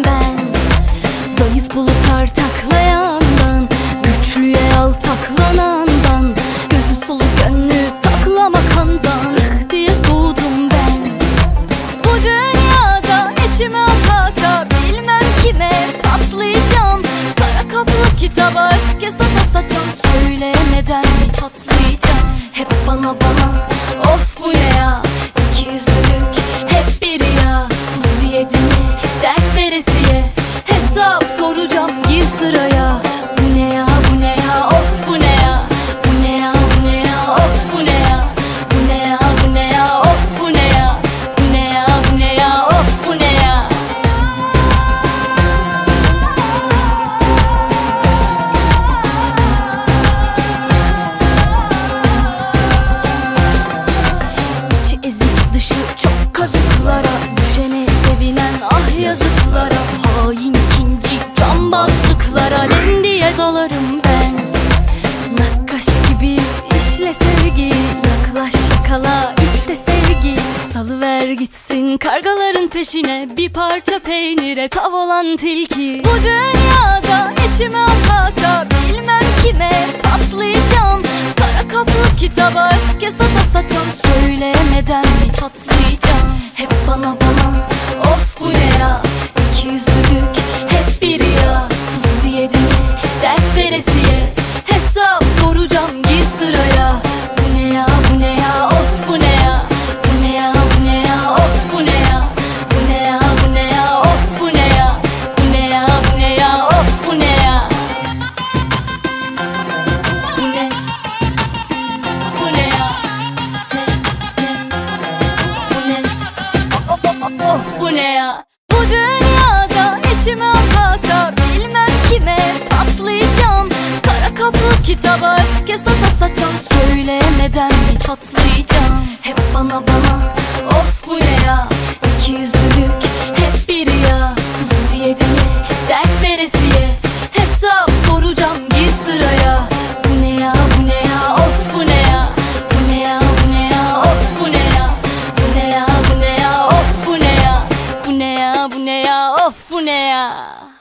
ben. Zayıf bulutlar taklayandan, güçlüye yaltaklanandan, gözü sulu gönlü taklamakandan diye soğudum ben. Bu dünyada içime ata ata bilmem kime patlayacağım. Kara kaplı kitaba öfke sata sata söylemeden mi çatlayacağım. Hep bana of bu ne ya, İkiyüzlülük hep biri ya. Sus diye diye dert veresiye hesap soracağım gir sıraya. Bu ne ya, bu ne ya, of bu ne ya. Bu ne ya, bu ne ya, of bu ne ya. Bu ne ya, bu ne ya, of bu ne ya. Bu ne ya, bu ne ya, of bu ne ya. İçi ezik dışı çok kazıklara, düşene sevinen ah yazıklara. Hain ikinci cambazlıklara len diye dalarım ben. Nakkaş gibi işle sevgi, yaklaş yakala içte sevgi. Salıver gitsin kargaların peşine, bir parça peynire tav olan tilki. Bu dünyada içime ata ata bilmem kime patlayacağım. Kara kaplı kitaba öfke sata sata söylemeden mi çatlayacağım. Hep bana of bu ne ya, İkiyüzlülük hep biri ya. Sus diye diye dert veresiye hesap soracağım gir sıraya. Bu ne ya, bu ne ya, of bu ne ya. Bu ne ya, bu ne ya, of bu ne ya. Bu ne ya, bu ne ya, of bu ne ya. Bu ne ya, bu ne ya, of bu ne ya. Bu ne? Bu ne ya? Bu ne? Of bu ne ya? Bu dünyada içime ata ata bilmem kime patlayacağım. Kara kaplı kitaba öfke sata sata söylemeden mi çatlayacağım. Hep bana of bu ne ya, İkiyüzlülük hep biri ya. Sus diye diye dert veresiye hesap soracağım gir sıraya. Bu ne ya, bu ne ya, of bu ne ya. Bu ne ya, bu ne ya, of bu ne ya. Bu ne ya, bu ne ya, of bu ne ya. Bu ne ya, bu ne ya, of bu ne ya.